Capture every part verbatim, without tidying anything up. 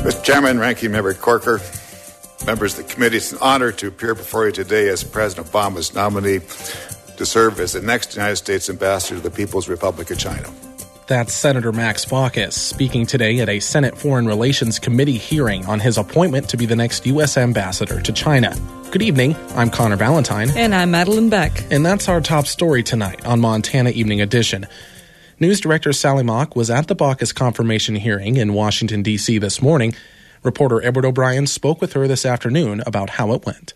Mister Chairman, Ranking Member Corker, members of the committee, it's an honor to appear before you today as President Obama's nominee to serve as the next United States ambassador to the People's Republic of China. That's Senator Max Baucus speaking today at a Senate Foreign Relations Committee hearing on his appointment to be the next U S ambassador to China. Good evening. I'm Connor Valentine. And I'm Madeline Beck. And that's our top story tonight on Montana Evening Edition. News Director Sally Mock was at the Baucus confirmation hearing in Washington, D C this morning. Reporter Edward O'Brien spoke with her this afternoon about how it went.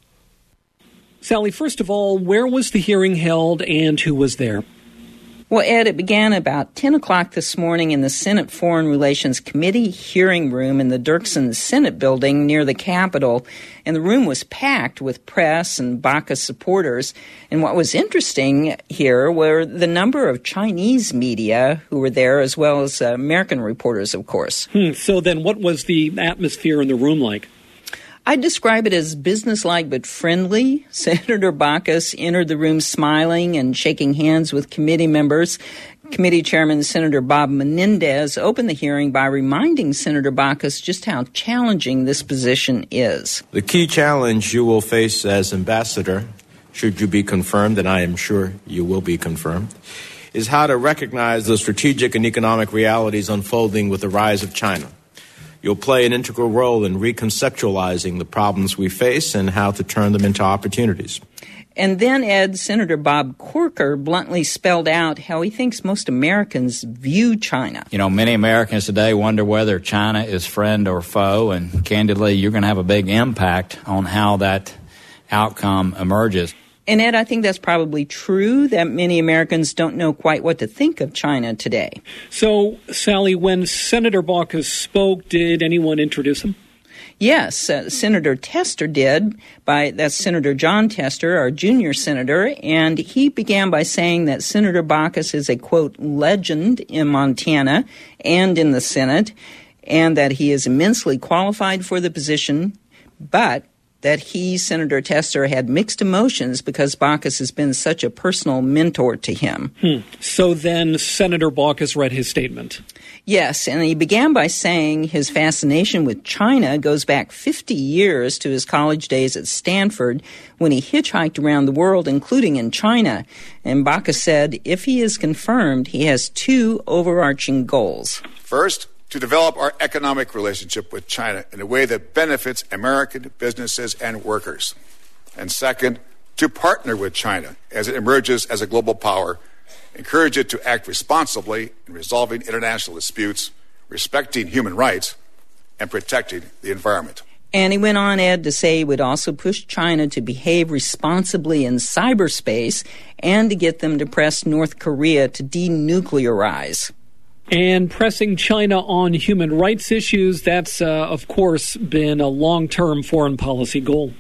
Sally, first of all, where was the hearing held and who was there? Well, Ed, it began about ten o'clock this morning in the Senate Foreign Relations Committee hearing room in the Dirksen Senate building near the Capitol. And the room was packed with press and Baucus supporters. And what was interesting here were the number of Chinese media who were there, as well as uh, American reporters, of course. Hmm, so then what was the atmosphere in the room like? I'd describe it as businesslike but friendly. Senator Baucus entered the room smiling and shaking hands with committee members. Committee Chairman Senator Bob Menendez opened the hearing by reminding Senator Baucus just how challenging this position is. The key challenge you will face as ambassador, should you be confirmed, and I am sure you will be confirmed, is how to recognize the strategic and economic realities unfolding with the rise of China. You'll play an integral role in reconceptualizing the problems we face and how to turn them into opportunities. And then, Ed, Senator Bob Corker bluntly spelled out how he thinks most Americans view China. You know, many Americans today wonder whether China is friend or foe, and candidly, you're going to have a big impact on how that outcome emerges. And, Ed, I think that's probably true, that many Americans don't know quite what to think of China today. So, Sally, when Senator Baucus spoke, did anyone introduce him? Yes, uh, Senator Tester did. By that's Senator John Tester, our junior senator, and he began by saying that Senator Baucus is a, quote, legend in Montana and in the Senate, and that he is immensely qualified for the position, but that he, Senator Tester, had mixed emotions because Baucus has been such a personal mentor to him. Hmm. So then Senator Baucus read his statement. Yes, and he began by saying his fascination with China goes back fifty years to his college days at Stanford when he hitchhiked around the world, including in China. And Baucus said if he is confirmed, he has two overarching goals. First, to develop our economic relationship with China in a way that benefits American businesses and workers. And second, to partner with China as it emerges as a global power, encourage it to act responsibly in resolving international disputes, respecting human rights, and protecting the environment. And he went on, Ed, to say he would also push China to behave responsibly in cyberspace and to get them to press North Korea to denuclearize. And pressing China on human rights issues, that's, uh, of course, been a long-term foreign policy goal.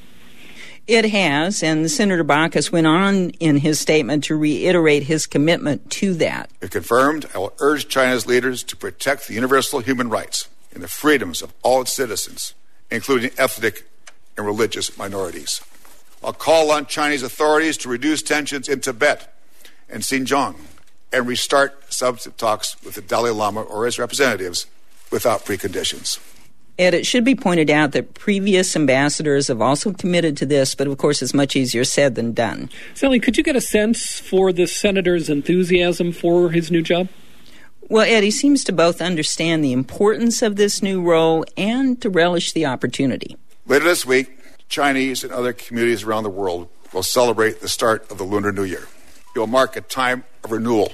It has, and Senator Baucus went on in his statement to reiterate his commitment to that. If confirmed, I will urge China's leaders to protect the universal human rights and the freedoms of all its citizens, including ethnic and religious minorities. I'll call on Chinese authorities to reduce tensions in Tibet and Xinjiang, and restart substantive talks with the Dalai Lama or his representatives without preconditions. Ed, it should be pointed out that previous ambassadors have also committed to this, but of course it's much easier said than done. Sally, could you get a sense for the senator's enthusiasm for his new job? Well, Ed, he seems to both understand the importance of this new role and to relish the opportunity. Later this week, Chinese and other communities around the world will celebrate the start of the Lunar New Year. It will mark a time of renewal,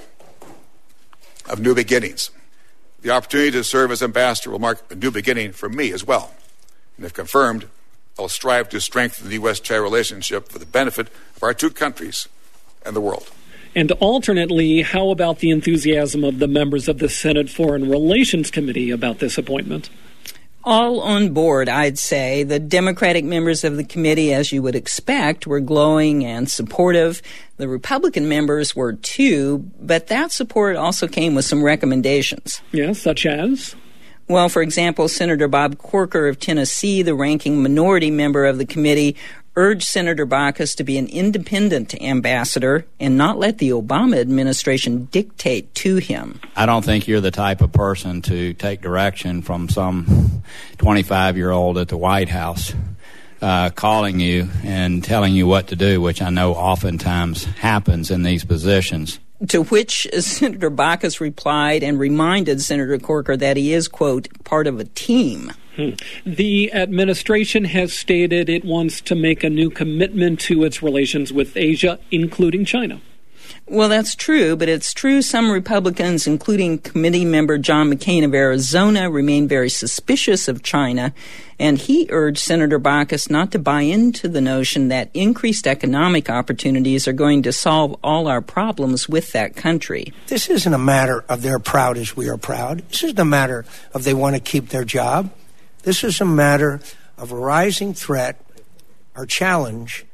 of new beginnings. The opportunity to serve as ambassador will mark a new beginning for me as well. And if confirmed, I will strive to strengthen the U S China relationship for the benefit of our two countries and the world. And alternately, how about the enthusiasm of the members of the Senate Foreign Relations Committee about this appointment? All on board, I'd say. The Democratic members of the committee, as you would expect, were glowing and supportive. The Republican members were too, but that support also came with some recommendations. Yeah, such as? Well, for example, Senator Bob Corker of Tennessee, the ranking minority member of the committee, urged Senator Baucus to be an independent ambassador and not let the Obama administration dictate to him. I don't think you're the type of person to take direction from some twenty-five-year-old at the White House uh, calling you and telling you what to do, which I know oftentimes happens in these positions. To which Senator Baucus replied and reminded Senator Corker that he is, quote, part of a team. Hmm. The administration has stated it wants to make a new commitment to its relations with Asia, including China. Well, that's true, but it's true some Republicans, including committee member John McCain of Arizona, remain very suspicious of China, and he urged Senator Baucus not to buy into the notion that increased economic opportunities are going to solve all our problems with that country. This isn't a matter of they're proud as we are proud. This isn't a matter of they want to keep their job. This is a matter of a rising threat or challenge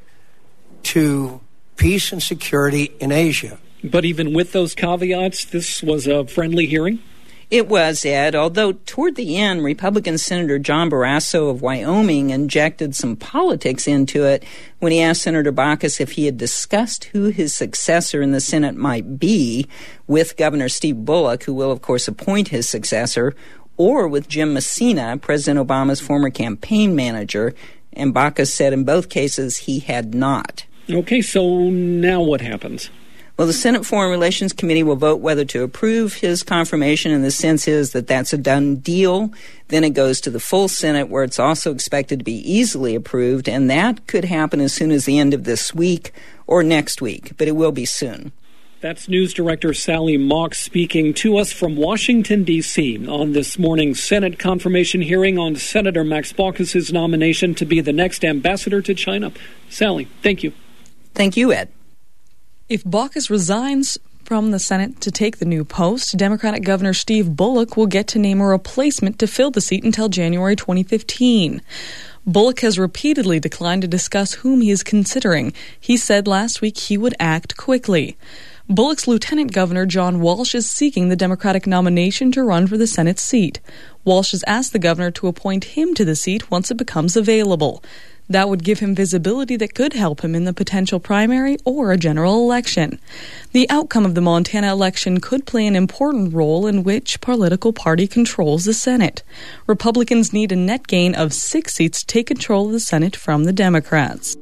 to peace and security in Asia. But even with those caveats, this was a friendly hearing? It was, Ed, although toward the end, Republican Senator John Barrasso of Wyoming injected some politics into it when he asked Senator Baucus if he had discussed who his successor in the Senate might be with Governor Steve Bullock, who will, of course, appoint his successor, or with Jim Messina, President Obama's former campaign manager, and Baucus said in both cases he had not. Okay, so now what happens? Well, the Senate Foreign Relations Committee will vote whether to approve his confirmation, and the sense is that that's a done deal. Then it goes to the full Senate, where it's also expected to be easily approved, and that could happen as soon as the end of this week or next week, but it will be soon. That's News Director Sally Mock speaking to us from Washington, D C on this morning's Senate confirmation hearing on Senator Max Baucus' nomination to be the next ambassador to China. Sally, thank you. Thank you, Ed. If Baucus resigns from the Senate to take the new post, Democratic Governor Steve Bullock will get to name a replacement to fill the seat until January twenty fifteen. Bullock has repeatedly declined to discuss whom he is considering. He said last week he would act quickly. Bullock's Lieutenant Governor John Walsh is seeking the Democratic nomination to run for the Senate seat. Walsh has asked the governor to appoint him to the seat once it becomes available. That would give him visibility that could help him in the potential primary or a general election. The outcome of the Montana election could play an important role in which political party controls the Senate. Republicans need a net gain of six seats to take control of the Senate from the Democrats.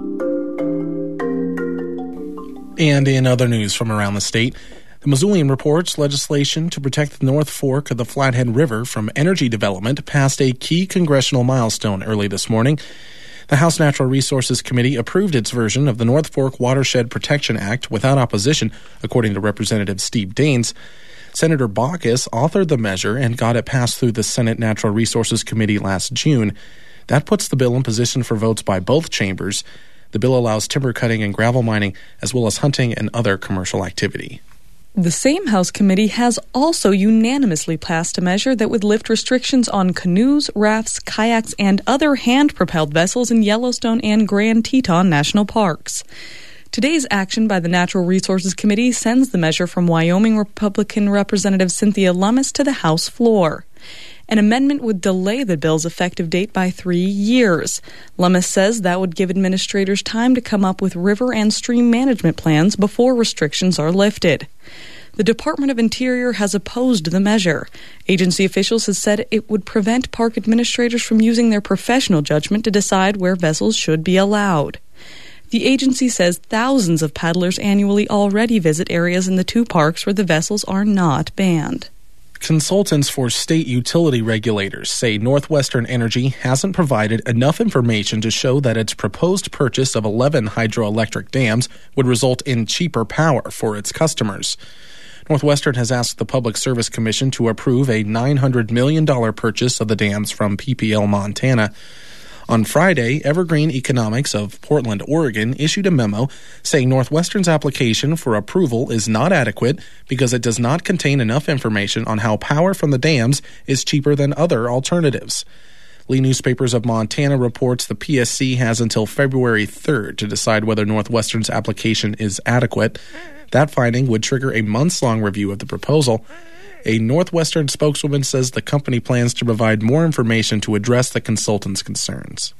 And in other news from around the state, the Missoulian reports legislation to protect the North Fork of the Flathead River from energy development passed a key congressional milestone early this morning. The House Natural Resources Committee approved its version of the North Fork Watershed Protection Act without opposition, according to Representative Steve Daines. Senator Baucus authored the measure and got it passed through the Senate Natural Resources Committee last June. That puts the bill in position for votes by both chambers. The bill allows timber cutting and gravel mining, as well as hunting and other commercial activity. The same House committee has also unanimously passed a measure that would lift restrictions on canoes, rafts, kayaks, and other hand-propelled vessels in Yellowstone and Grand Teton National Parks. Today's action by the Natural Resources Committee sends the measure from Wyoming Republican Representative Cynthia Lummis to the House floor. An amendment would delay the bill's effective date by three years. Lummis says that would give administrators time to come up with river and stream management plans before restrictions are lifted. The Department of Interior has opposed the measure. Agency officials have said it would prevent park administrators from using their professional judgment to decide where vessels should be allowed. The agency says thousands of paddlers annually already visit areas in the two parks where the vessels are not banned. Consultants for state utility regulators say Northwestern Energy hasn't provided enough information to show that its proposed purchase of eleven hydroelectric dams would result in cheaper power for its customers. Northwestern has asked the Public Service Commission to approve a nine hundred million dollars purchase of the dams from P P L Montana. On Friday, Evergreen Economics of Portland, Oregon, issued a memo saying Northwestern's application for approval is not adequate because it does not contain enough information on how power from the dams is cheaper than other alternatives. Lee Newspapers of Montana reports the P S C has until February third to decide whether Northwestern's application is adequate. That finding would trigger a months-long review of the proposal. A Northwestern spokeswoman says the company plans to provide more information to address the consultant's concerns.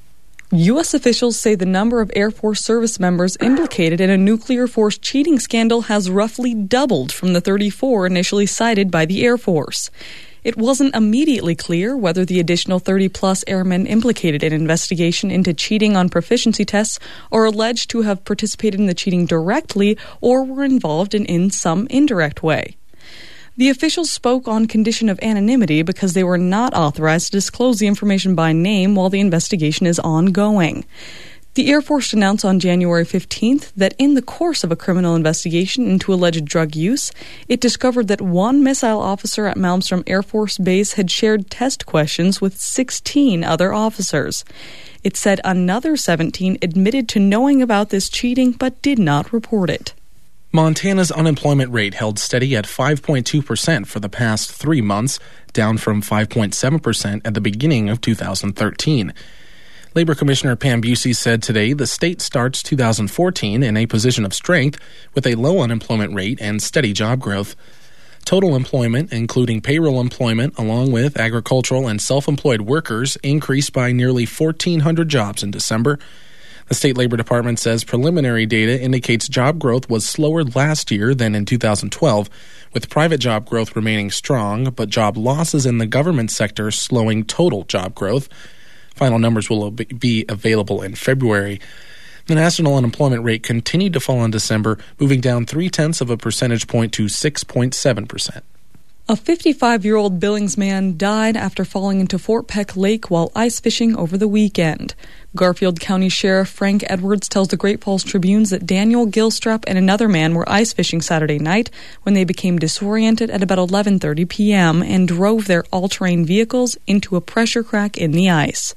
U S officials say the number of Air Force service members implicated in a nuclear force cheating scandal has roughly doubled from the thirty-four initially cited by the Air Force. It wasn't immediately clear whether the additional thirty-plus airmen implicated in investigation into cheating on proficiency tests are alleged to have participated in the cheating directly or were involved in, in some indirect way. The officials spoke on condition of anonymity because they were not authorized to disclose the information by name while the investigation is ongoing. The Air Force announced on January fifteenth that in the course of a criminal investigation into alleged drug use, it discovered that one missile officer at Malmstrom Air Force Base had shared test questions with sixteen other officers. It said another seventeen admitted to knowing about this cheating but did not report it. Montana's unemployment rate held steady at five point two percent for the past three months, down from five point seven percent at the beginning of two thousand thirteen. Labor Commissioner Pam Busey said today the state starts two thousand fourteen in a position of strength with a low unemployment rate and steady job growth. Total employment, including payroll employment, along with agricultural and self-employed workers, increased by nearly fourteen hundred jobs in December. The State Labor Department says preliminary data indicates job growth was slower last year than in two thousand twelve, with private job growth remaining strong, but job losses in the government sector slowing total job growth. Final numbers will be available in February. The national unemployment rate continued to fall in December, moving down three-tenths of a percentage point to six point seven percent. A fifty-five-year-old Billings man died after falling into Fort Peck Lake while ice fishing over the weekend. Garfield County Sheriff Frank Edwards tells the Great Falls Tribune that Daniel Gilstrap and another man were ice fishing Saturday night when they became disoriented at about eleven thirty p.m. and drove their all-terrain vehicles into a pressure crack in the ice.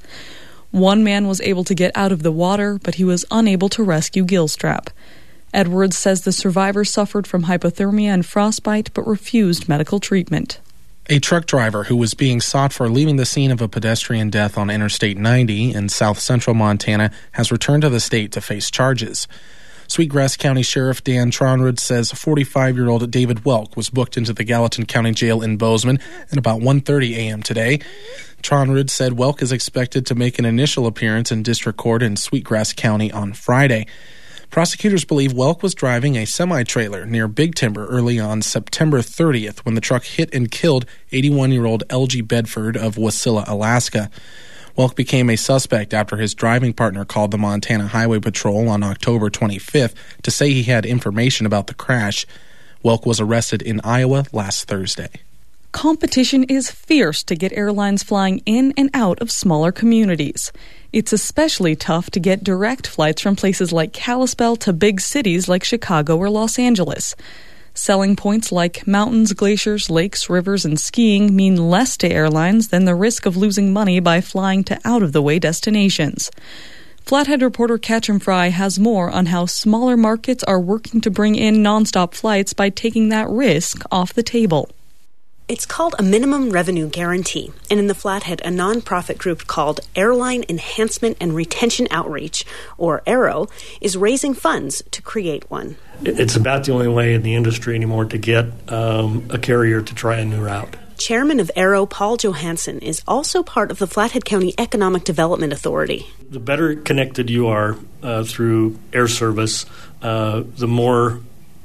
One man was able to get out of the water, but he was unable to rescue Gilstrap. Edwards says the survivor suffered from hypothermia and frostbite but refused medical treatment. A truck driver who was being sought for leaving the scene of a pedestrian death on Interstate ninety in south-central Montana has returned to the state to face charges. Sweetgrass County Sheriff Dan Tronrud says forty-five-year-old David Welk was booked into the Gallatin County Jail in Bozeman at about one thirty a.m. today. Tronrud said Welk is expected to make an initial appearance in district court in Sweetgrass County on Friday. Prosecutors believe Welk was driving a semi-trailer near Big Timber early on September thirtieth when the truck hit and killed eighty-one-year-old L G Bedford of Wasilla, Alaska. Welk became a suspect after his driving partner called the Montana Highway Patrol on October twenty-fifth to say he had information about the crash. Welk was arrested in Iowa last Thursday. Competition is fierce to get airlines flying in and out of smaller communities. It's especially tough to get direct flights from places like Kalispell to big cities like Chicago or Los Angeles. Selling points like mountains, glaciers, lakes, rivers, and skiing mean less to airlines than the risk of losing money by flying to out-of-the-way destinations. Flathead reporter Catchem Fry has more on how smaller markets are working to bring in nonstop flights by taking that risk off the table. It's called a minimum revenue guarantee, and in the Flathead, a nonprofit group called Airline Enhancement and Retention Outreach, or AERO, is raising funds to create one. It's about the only way in the industry anymore to get um, a carrier to try a new route. Chairman of AERO, Paul Johansson, is also part of the Flathead County Economic Development Authority. The better connected you are uh, through air service, uh, the more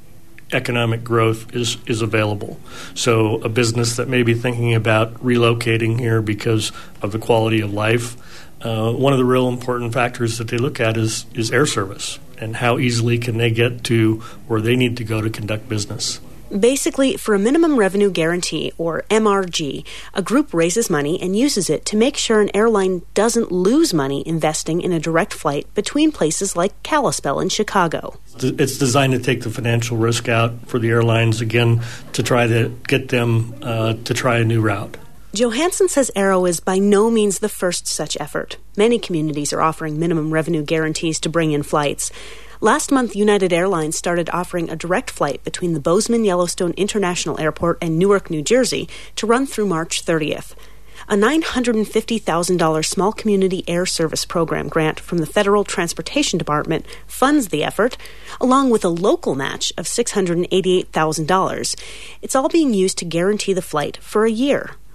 economic growth is, is available. So a business that may be thinking about relocating here because of the quality of life, uh, one of the real important factors that they look at is, is air service and how easily can they get to where they need to go to conduct business. Basically, for a minimum revenue guarantee, or M R G, a group raises money and uses it to make sure an airline doesn't lose money investing in a direct flight between places like Kalispell and Chicago. It's designed to take the financial risk out for the airlines, again, to try to get them uh, to try a new route. Johansson says AERO is by no means the first such effort. Many communities are offering minimum revenue guarantees to bring in flights. Last month, United Airlines started offering a direct flight between the Bozeman-Yellowstone International Airport and Newark, New Jersey, to run through March thirtieth. A nine hundred fifty thousand dollars Small Community Air Service Program grant from the Federal Transportation Department funds the effort, along with a local match of six hundred eighty-eight thousand dollars. It's all being used to guarantee the flight for a year.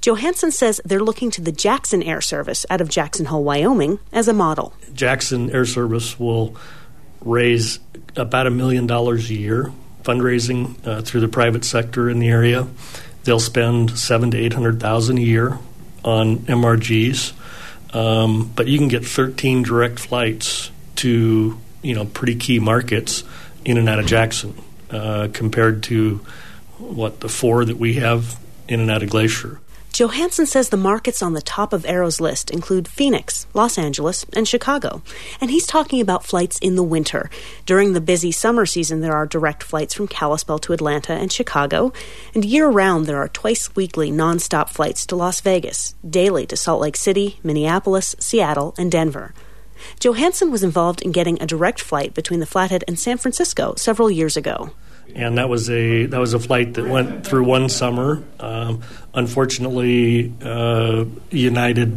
Johansson says they're looking to the Jackson Air Service out of Jackson Hole, Wyoming, as a model. Jackson Air Service will raise about a million dollars a year fundraising uh, through the private sector in the area. They'll spend seven to eight hundred thousand a year on M R Gs, um, but you can get thirteen direct flights to you know pretty key markets in and out of Jackson, uh, compared to what the four that we have in and out of Glacier. Johansson says the markets on the top of Aero's list include Phoenix, Los Angeles, and Chicago. And he's talking about flights in the winter. During the busy summer season, there are direct flights from Kalispell to Atlanta and Chicago. And year-round, there are twice-weekly nonstop flights to Las Vegas, daily to Salt Lake City, Minneapolis, Seattle, and Denver. Johansson was involved in getting a direct flight between the Flathead and San Francisco several years ago. And that was a that was a flight that went through one summer. Um, unfortunately, uh, United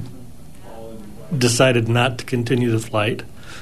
decided not to continue the flight.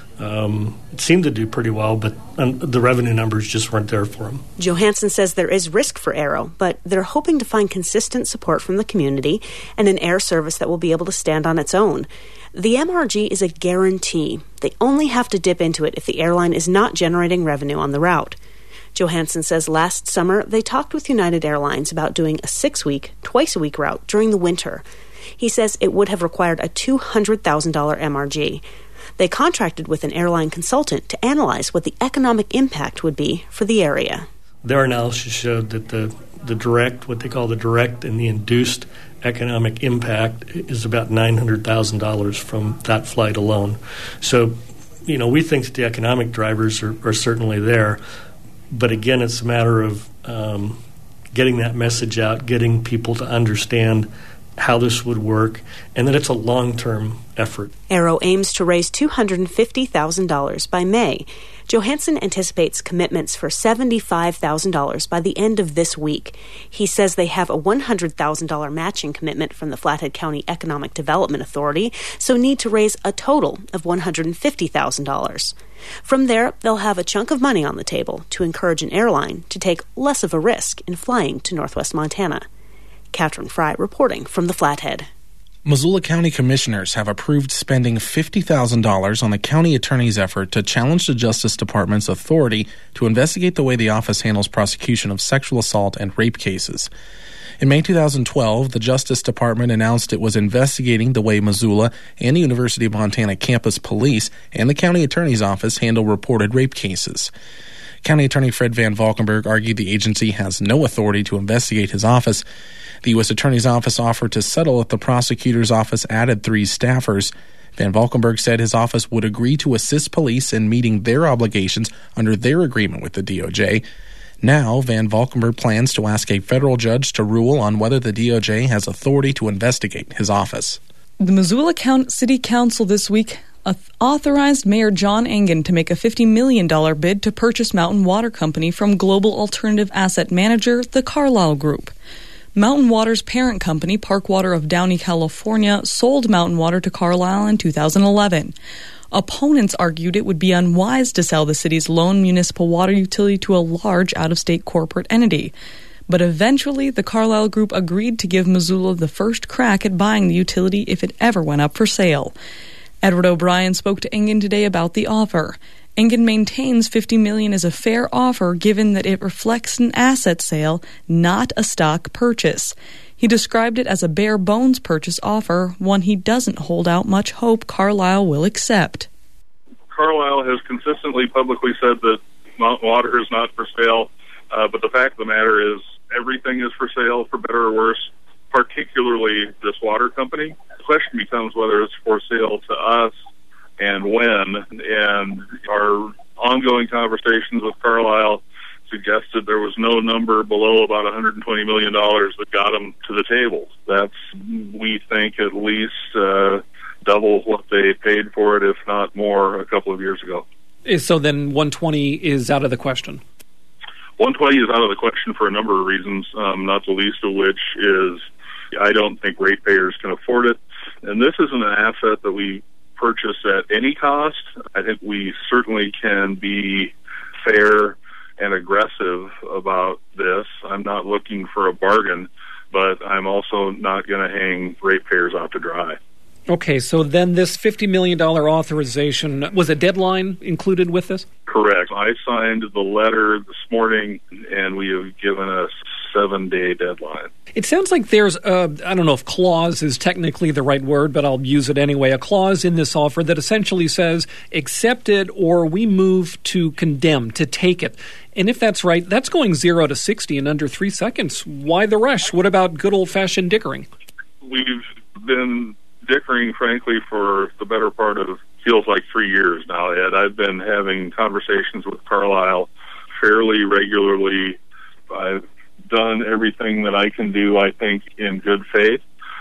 Um, it seemed to do pretty well, but um, the revenue numbers just weren't there for them. Johansson says there is risk for Aero, but they're hoping to find consistent support from the community and an air service that will be able to stand on its own. The M R G is a guarantee. They only have to dip into it if the airline is not generating revenue on the route. Johansson says last summer they talked with United Airlines about doing a six-week, twice-a-week route during the winter. He says it would have required a two hundred thousand dollars M R G. They contracted with an airline consultant to analyze what the economic impact would be for the area. Their analysis showed that the, the direct, what they call the direct and the induced economic impact is about nine hundred thousand dollars from that flight alone. So, you know, we think that the economic drivers are, are certainly there. But again, it's a matter of um, getting that message out, getting people to understand how this would work, and that it's a long-term effort. Aero aims to raise two hundred fifty thousand dollars by May. Johansson anticipates commitments for seventy-five thousand dollars by the end of this week. He says they have a one hundred thousand dollars matching commitment from the Flathead County Economic Development Authority, so need to raise a total of one hundred fifty thousand dollars. From there, they'll have a chunk of money on the table to encourage an airline to take less of a risk in flying to Northwest Montana. Katherine Fry reporting from the Flathead. Missoula County Commissioners have approved spending fifty thousand dollars on the county attorney's effort to challenge the Justice Department's authority to investigate the way the office handles prosecution of sexual assault and rape cases. In May two thousand twelve, the Justice Department announced it was investigating the way Missoula and the University of Montana campus police and the county attorney's office handle reported rape cases. County Attorney Fred Van Valkenburg argued the agency has no authority to investigate his office. The U S Attorney's Office offered to settle if the prosecutor's office added three staffers. Van Valkenburg said his office would agree to assist police in meeting their obligations under their agreement with the D O J. Now, Van Valkenburg plans to ask a federal judge to rule on whether the D O J has authority to investigate his office. The Missoula City Council this week authorized Mayor John Engen to make a fifty million dollars bid to purchase Mountain Water Company from global alternative asset manager, the Carlyle Group. Mountain Water's parent company, Park Water of Downey, California, sold Mountain Water to Carlyle in two thousand eleven. Opponents argued it would be unwise to sell the city's lone municipal water utility to a large out-of-state corporate entity. But eventually, the Carlyle Group agreed to give Missoula the first crack at buying the utility if it ever went up for sale. Edward O'Brien spoke to Engen today about the offer. Engen maintains fifty million dollars is a fair offer given that it reflects an asset sale, not a stock purchase. He described it as a bare-bones purchase offer, one he doesn't hold out much hope Carlyle will accept. Carlyle has consistently publicly said that Mountain Water is not for sale, uh, but the fact of the matter is everything is for sale, for better or worse, particularly this water company. The question becomes whether it's for sale to us and when, and our ongoing conversations with Carlyle suggested there was no number below about one hundred twenty million dollars that got them to the table. That's, we think, at least uh, double what they paid for it, if not more, a couple of years ago. So then one hundred twenty is out of the question? one hundred twenty is out of the question for a number of reasons, um, not the least of which is I don't think ratepayers can afford it. And this isn't an asset that we purchase at any cost. I think we certainly can be fair and aggressive about this. I'm not looking for a bargain, but I'm also not going to hang ratepayers out to dry. Okay, so then this fifty million dollars authorization, was a deadline included with this? Correct. I signed the letter this morning, and we have given a seven-day deadline. It sounds like there's a, I don't know if clause is technically the right word, but I'll use it anyway, a clause in this offer that essentially says, accept it or we move to condemn, to take it. And if that's right, that's going zero to sixty in under three seconds. Why the rush? What about good old-fashioned dickering? We've been dickering, frankly, for the better part of, feels like three years now, Ed. I've been having conversations with Carlyle fairly regularly. I've done everything that I can do, I think, in good faith.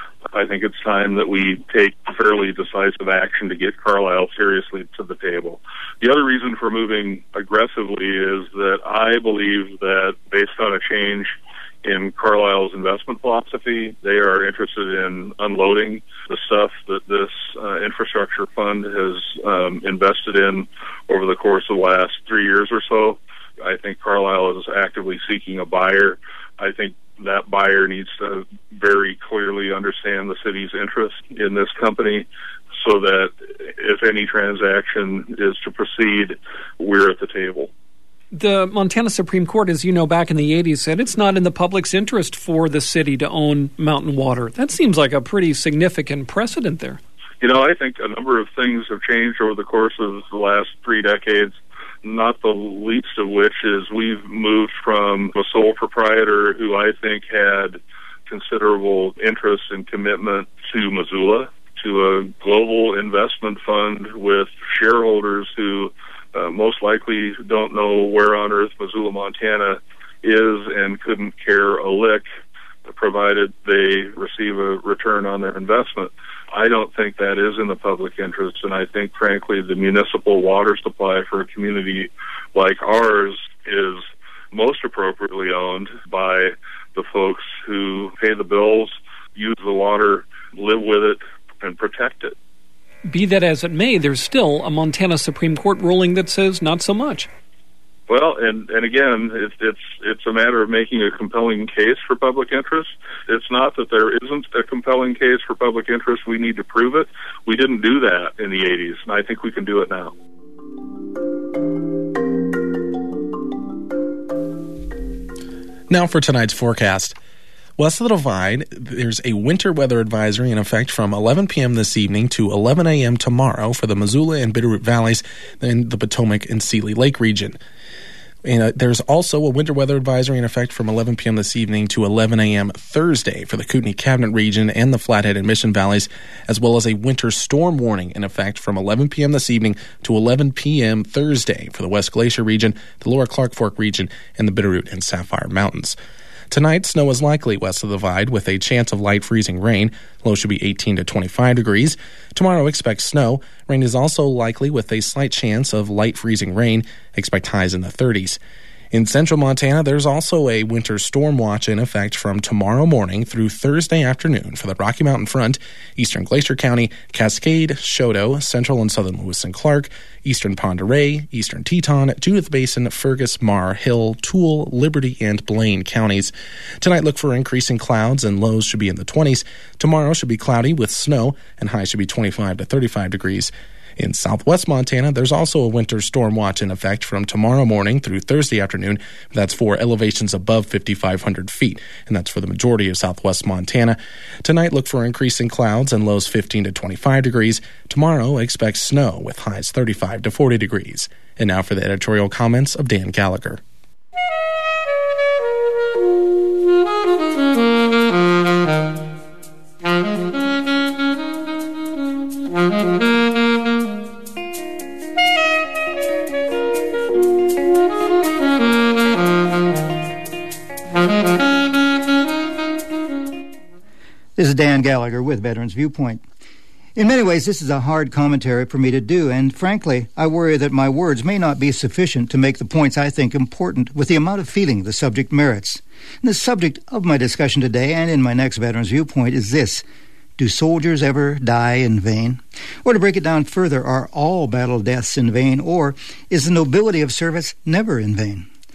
I think it's time that we take fairly decisive action to get Carlyle seriously to the table. The other reason for moving aggressively is that I believe that based on a change in Carlyle's investment philosophy, they are interested in unloading the stuff that this uh, infrastructure fund has um, invested in over the course of the last three years or so. I think Carlyle is actively seeking a buyer. I think that buyer needs to very clearly understand the city's interest in this company so that if any transaction is to proceed, we're at the table. The Montana Supreme Court, as you know, back in the eighties, said it's not in the public's interest for the city to own mountain water. That seems like a pretty significant precedent there. You know, I think a number of things have changed over the course of the last three decades, not the least of which is we've moved from a sole proprietor who I think had considerable interest and commitment to Missoula to a global investment fund with shareholders who Uh, most likely don't know where on earth Missoula, Montana is and couldn't care a lick provided they receive a return on their investment. I don't think that is in the public interest, and I think, frankly, the municipal water supply for a community like ours is most appropriately owned by the folks who pay the bills, use the water, live with it, and protect it. Be that as it may, there's still a Montana Supreme Court ruling that says not so much. Well, and, and again, it's, it's it's a matter of making a compelling case for public interest. It's not that there isn't a compelling case for public interest. We need to prove it. We didn't do that in the eighties, and I think we can do it now. Now for tonight's forecast. West of the Divide, there's a winter weather advisory in effect from eleven p.m. this evening to eleven a.m. tomorrow for the Missoula and Bitterroot Valleys in the Potomac and Seeley Lake region. And, uh, there's also a winter weather advisory in effect from eleven p.m. this evening to eleven a.m. Thursday for the Kootenai Cabinet region and the Flathead and Mission Valleys, as well as a winter storm warning in effect from eleven p.m. this evening to eleven p.m. Thursday for the West Glacier region, the Lower Clark Fork region, and the Bitterroot and Sapphire Mountains. Tonight, snow is likely west of the Divide with a chance of light freezing rain. Low should be eighteen to twenty-five degrees. Tomorrow, expect snow. Rain is also likely with a slight chance of light freezing rain. Expect highs in the thirties. In central Montana, there's also a winter storm watch in effect from tomorrow morning through Thursday afternoon for the Rocky Mountain Front, eastern Glacier County, Cascade, Choteau, central and southern Lewis and Clark, eastern Pend Oreille, eastern Teton, Judith Basin, Fergus, Marr, Hill, Toole, Liberty, and Blaine counties. Tonight, look for increasing clouds and lows should be in the twenties. Tomorrow should be cloudy with snow and highs should be twenty-five to thirty-five degrees. In southwest Montana, there's also a winter storm watch in effect from tomorrow morning through Thursday afternoon. That's for elevations above fifty-five hundred feet, and that's for the majority of southwest Montana. Tonight, look for increasing clouds and lows fifteen to twenty-five degrees. Tomorrow, expect snow with highs thirty-five to forty degrees. And now for the editorial comments of Dan Gallagher. This is Dan Gallagher with Veterans Viewpoint. In many ways, this is a hard commentary for me to do, and frankly, I worry that my words may not be sufficient to make the points I think important with the amount of feeling the subject merits. And the subject of my discussion today and in my next Veterans Viewpoint is this: do soldiers ever die in vain? Or to break it down further, are all battle deaths in vain, or is the nobility of service never in vain?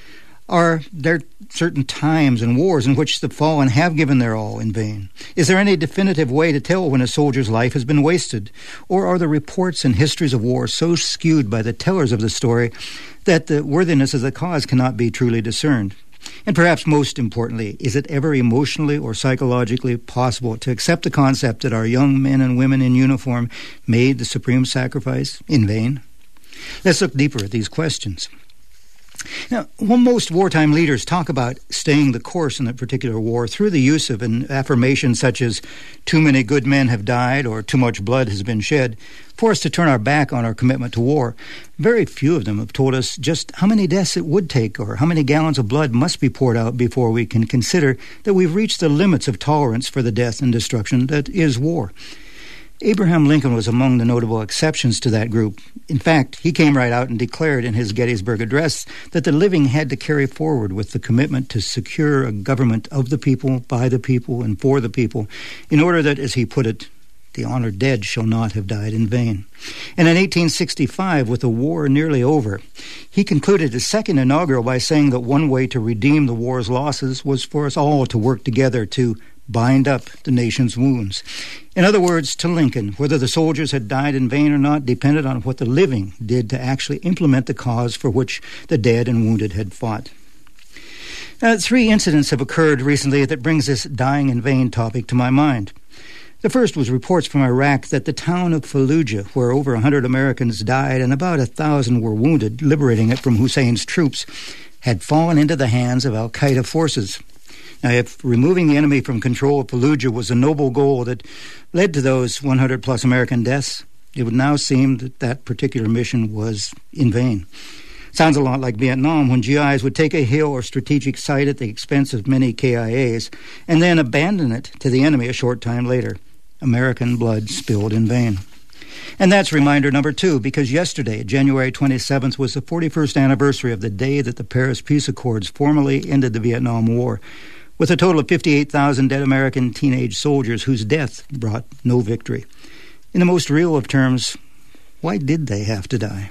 Are there certain times and wars in which the fallen have given their all in vain? Is there any definitive way to tell when a soldier's life has been wasted? Or are the reports and histories of war so skewed by the tellers of the story that the worthiness of the cause cannot be truly discerned? And perhaps most importantly, is it ever emotionally or psychologically possible to accept the concept that our young men and women in uniform made the supreme sacrifice in vain? Let's look deeper at these questions. Now, when most wartime leaders talk about staying the course in a particular war through the use of an affirmation such as too many good men have died or too much blood has been shed, for us to turn our back on our commitment to war, very few of them have told us just how many deaths it would take or how many gallons of blood must be poured out before we can consider that we've reached the limits of tolerance for the death and destruction that is war. Abraham Lincoln was among the notable exceptions to that group. In fact, he came right out and declared in his Gettysburg Address that the living had to carry forward with the commitment to secure a government of the people, by the people, and for the people, in order that, as he put it, the honored dead shall not have died in vain. And in eighteen sixty-five, with the war nearly over, he concluded his second inaugural by saying that one way to redeem the war's losses was for us all to work together to bind up the nation's wounds. In other words, to Lincoln, whether the soldiers had died in vain or not depended on what the living did to actually implement the cause for which the dead and wounded had fought. Now, three incidents have occurred recently that brings this dying in vain topic to my mind. The first was reports from Iraq that the town of Fallujah, where over one hundred Americans died and about one thousand were wounded, liberating it from Hussein's troops, had fallen into the hands of al-Qaeda forces. Now, if removing the enemy from control of Fallujah was a noble goal that led to those one hundred plus American deaths, it would now seem that that particular mission was in vain. Sounds a lot like Vietnam, when G Is would take a hill or strategic site at the expense of many K I As and then abandon it to the enemy a short time later. American blood spilled in vain. And that's reminder number two, because yesterday, January twenty-seventh, was the forty-first anniversary of the day that the Paris Peace Accords formally ended the Vietnam War, with a total of fifty-eight thousand dead American teenage soldiers whose death brought no victory. In the most real of terms, why did they have to die?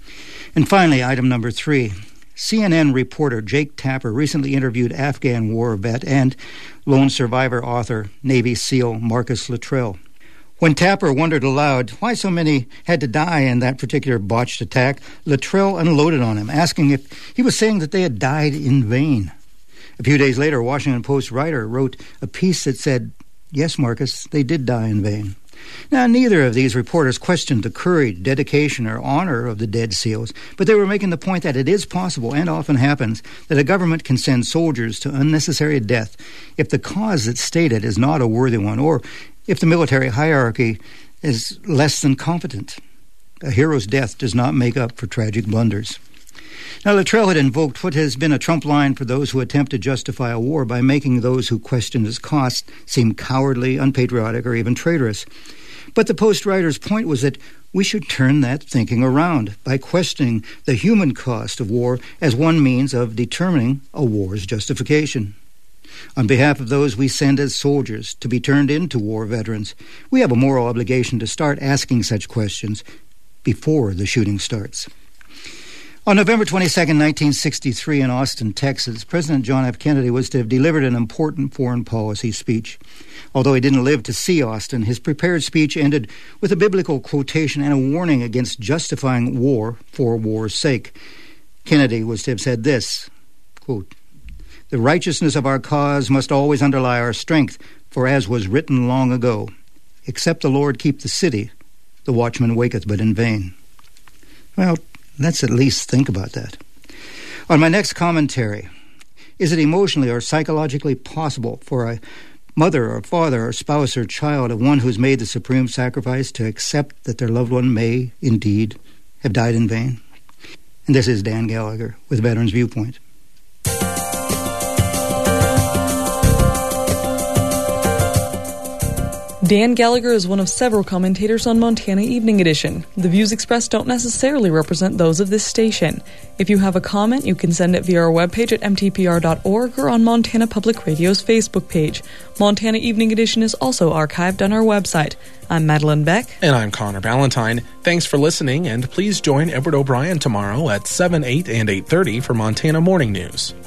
And finally, item number three. C N N reporter Jake Tapper recently interviewed Afghan war vet and lone survivor author Navy SEAL Marcus Luttrell. When Tapper wondered aloud why so many had to die in that particular botched attack, Luttrell unloaded on him, asking if he was saying that they had died in vain. A few days later, a Washington Post writer wrote a piece that said, yes, Marcus, they did die in vain. Now, neither of these reporters questioned the courage, dedication, or honor of the dead SEALs, but they were making the point that it is possible, and often happens, that a government can send soldiers to unnecessary death if the cause that's stated is not a worthy one, or if the military hierarchy is less than competent. A hero's death does not make up for tragic blunders. Now, Luttrell had invoked what has been a Trump line for those who attempt to justify a war by making those who question its cost seem cowardly, unpatriotic, or even traitorous. But the Post writer's point was that we should turn that thinking around by questioning the human cost of war as one means of determining a war's justification. On behalf of those we send as soldiers to be turned into war veterans, we have a moral obligation to start asking such questions before the shooting starts. On November twenty-second, nineteen sixty-three, in Austin, Texas, President John F. Kennedy was to have delivered an important foreign policy speech. Although he didn't live to see Austin, his prepared speech ended with a biblical quotation and a warning against justifying war for war's sake. Kennedy was to have said this, quote, "The righteousness of our cause must always underlie our strength, for as was written long ago, except the Lord keep the city, the watchman waketh but in vain." Well, let's at least think about that. On my next commentary, is it emotionally or psychologically possible for a mother or father or spouse or child of one who's made the supreme sacrifice to accept that their loved one may indeed have died in vain? And this is Dan Gallagher with Veterans Viewpoint. Dan Gallagher is one of several commentators on Montana Evening Edition. The views expressed don't necessarily represent those of this station. If you have a comment, you can send it via our webpage at m t p r dot org or on Montana Public Radio's Facebook page. Montana Evening Edition is also archived on our website. I'm Madeline Beck. And I'm Connor Ballantyne. Thanks for listening, and please join Edward O'Brien tomorrow at seven, eight, and eight thirty for Montana Morning News.